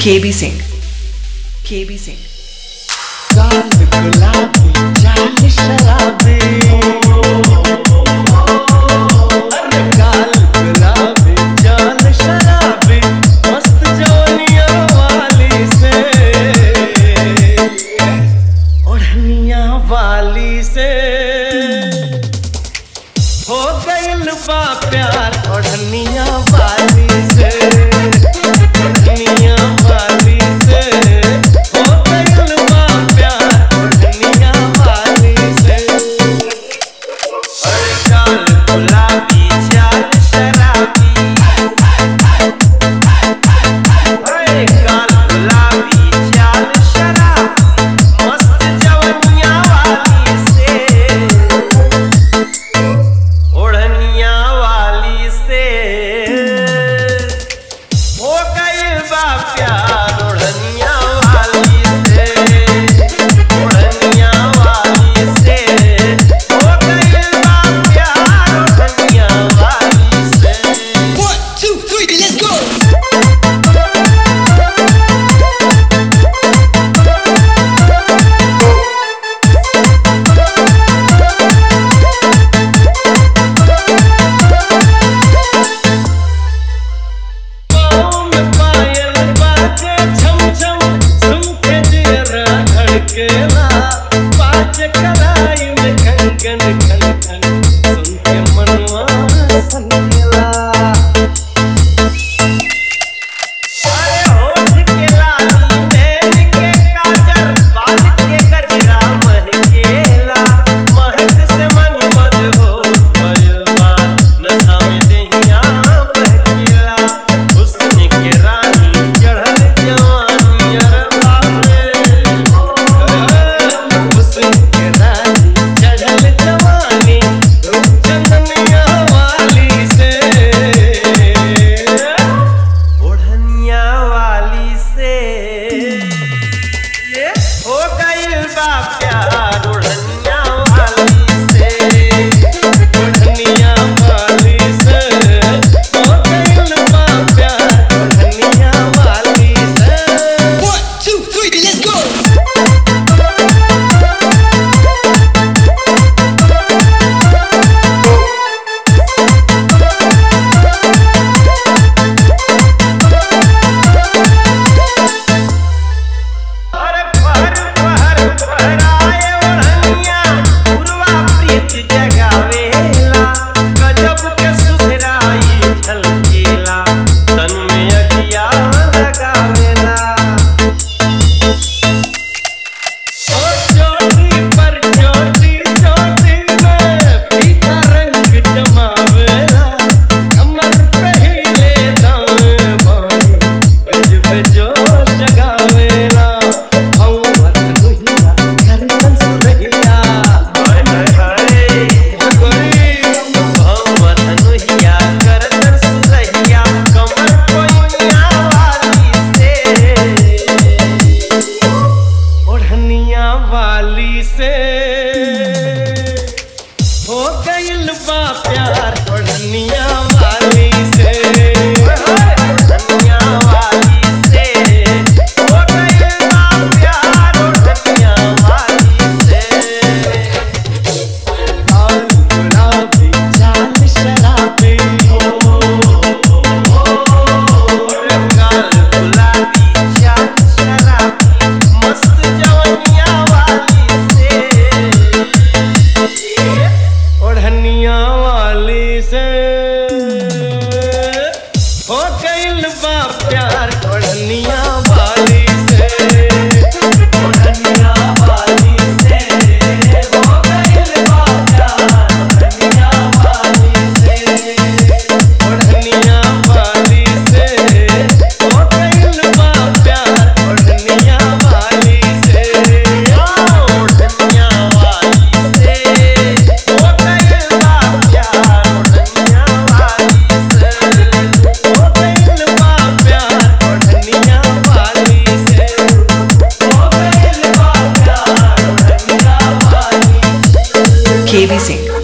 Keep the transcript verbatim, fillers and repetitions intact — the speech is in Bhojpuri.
K B Singh. K B Singh. गाल गुलाबी चाल शराबी, अरे गाल गुलाबी चाल शराबी, मस्त जवानिया वाली से, ओढ़निया वाली से हो गइल बा प्यार, ओढ़निया वाली से, ओढ़निया वाली से हो गइल बा प्यार, ओढ़निया वाली से। अरे गाल गुलाबी चाल शराबी, अरे गाल गुलाबी चाल शराबी, मस्त जवानिया वाली से, ओढ़निया वाली से हो गइल बा प्यार, ओढ़निया वाली से, ओढ़निया वाली से हो गइल बा प्यार, ओढ़निया वाली से। One, two, three, let's go! पाँव में पायल बाजे छम छम, सुन के जियरा धड़केला, बाजे कलाई में खनखन खनखन, सुन के मनवा सनकेला। अरे होठ के लाली, नैन के काजल, बाल के गजरा महकेला, महक से मन मदहोश भइल बा, नशा में देहिया बहकेला, हुस्न के रानी चढ़ल जवानी, अरे बाप रे, हुस्न के रानी चढ़ल जवानी, रूप चंदनिया वाली से, ओढ़निया वाली से हो गइल बा प्यार, ओढ़निया वाली से, ओढ़निया वाली से हो गइल बा प्यार, ओढ़निया वाली से। One, two, three, let's go! अरे पहर पहर पहराए ओढ़निया, पुरवा प्रीत जगावेला, गजब के सुधराई झलकेला, तन में अगिया लगावेला। ओ चोटी पर चोटी, चोटी में फीका रंग जमावेला, कमर पे हिले दाएं बाएं, गजब जोश जगावेला, भंवर अनुहिया गर्दन सुरहिया, हाय हाय हाय गोरी, भंवर अनुहिया गर्दन सुरहिया, कमर कोइया वाली से, ओढ़निया वाली से हो गइल बा प्यार, ओढ़निया वाली से, ओढ़निया वाली से हो गइल बा प्यार, ओढ़निया वाली से। गाल गुलाबी चाल शराबी, अरे गाल गुलाबी चाल शराबी, मस्त जवानिया वाली से, ओढ़निया वाली से हो गइल बा प्यार, ओढ़निया वाली से, ओढ़निया वाली से हो गइल बा प्यार, ओढ़निया वाली से, ओढ़निया वाली से हो गइल बा प्यार, ओढ़निया वाली से, ओढ़निया वाली से हो गइल बा प्यार, ओढ़निया वाली से हो गइल बा प्यार, ओढ़निया वाली से हो गइल बा प्यार, ओढ़निया वाली से। K B Singh.